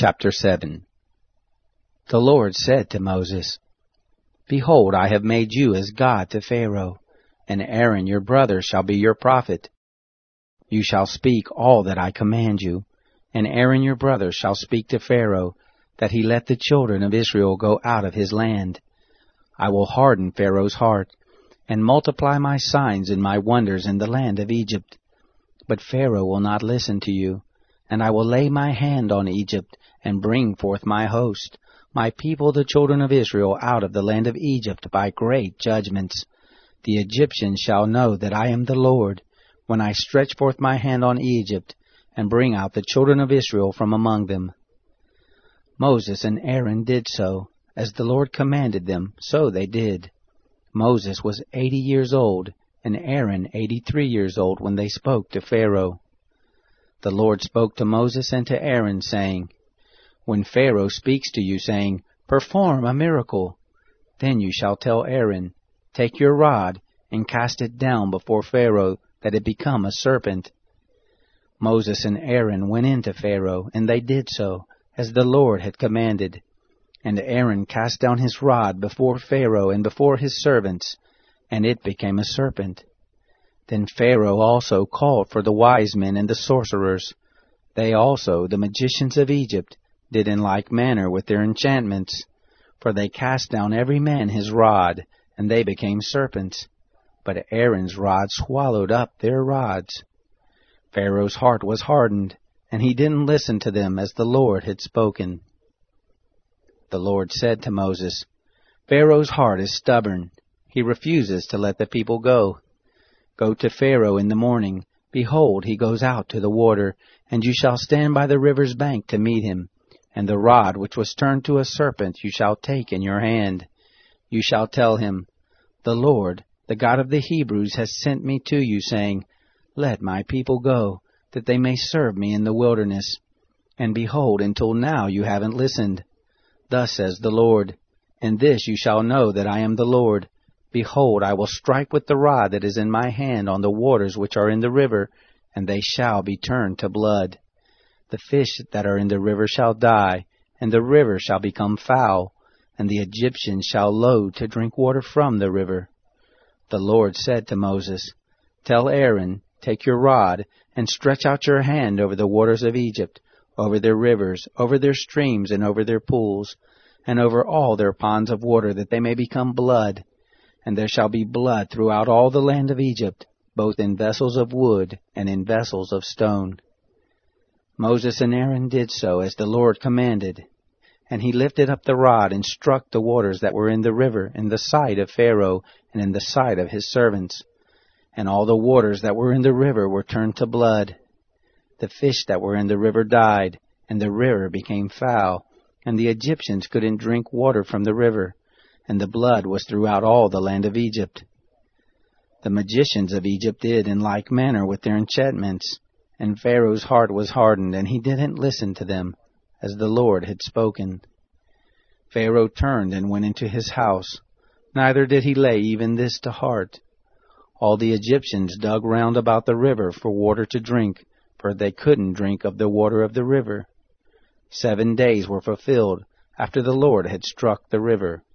Chapter 7. The Lord said to Moses, Behold, I have made you as God to Pharaoh, and Aaron your brother shall be your prophet. You shall speak all that I command you, and Aaron your brother shall speak to Pharaoh, that he let the children of Israel go out of his land. I will harden Pharaoh's heart, and multiply my signs and my wonders in the land of Egypt. But Pharaoh will not listen to you, and I will lay my hand on Egypt, and bring forth my host, my people the children of Israel, out of the land of Egypt by great judgments. The Egyptians shall know that I am the Lord, when I stretch forth my hand on Egypt, and bring out the children of Israel from among them. Moses and Aaron did so, as the Lord commanded them, so they did. Moses was 80 years old, and Aaron 83 years old when they spoke to Pharaoh. The Lord spoke to Moses and to Aaron, saying, When Pharaoh speaks to you, saying, Perform a miracle, then you shall tell Aaron, Take your rod, and cast it down before Pharaoh, that it become a serpent. Moses and Aaron went in to Pharaoh, and they did so, as the Lord had commanded. And Aaron cast down his rod before Pharaoh and before his servants, and it became a serpent. Then Pharaoh also called for the wise men and the sorcerers. They also, the magicians of Egypt, did in like manner with their enchantments. For they cast down every man his rod, and they became serpents. But Aaron's rod swallowed up their rods. Pharaoh's heart was hardened, and he didn't listen to them as the Lord had spoken. The Lord said to Moses, Pharaoh's heart is stubborn. He refuses to let the people go. Go to Pharaoh in the morning. Behold, he goes out to the water, and you shall stand by the river's bank to meet him. And the rod which was turned to a serpent you shall take in your hand. You shall tell him, The Lord, the God of the Hebrews, has sent me to you, saying, Let my people go, that they may serve me in the wilderness. And behold, until now you haven't listened. Thus says the Lord, In this you shall know that I am the Lord. Behold, I will strike with the rod that is in my hand on the waters which are in the river, and they shall be turned to blood. The fish that are in the river shall die, and the river shall become foul, and the Egyptians shall loathe to drink water from the river. The Lord said to Moses, Tell Aaron, Take your rod, and stretch out your hand over the waters of Egypt, over their rivers, over their streams, and over their pools, and over all their ponds of water, that they may become blood. And there shall be blood throughout all the land of Egypt, both in vessels of wood and in vessels of stone. Moses and Aaron did so as the Lord commanded. And he lifted up the rod and struck the waters that were in the river in the sight of Pharaoh and in the sight of his servants. And all the waters that were in the river were turned to blood. The fish that were in the river died, and the river became foul, and the Egyptians couldn't drink water from the river, and the blood was throughout all the land of Egypt. The magicians of Egypt did in like manner with their enchantments, and Pharaoh's heart was hardened, and he didn't listen to them, as the Lord had spoken. Pharaoh turned and went into his house, neither did he lay even this to heart. All the Egyptians dug round about the river for water to drink, for they couldn't drink of the water of the river. 7 days were fulfilled after the Lord had struck the river.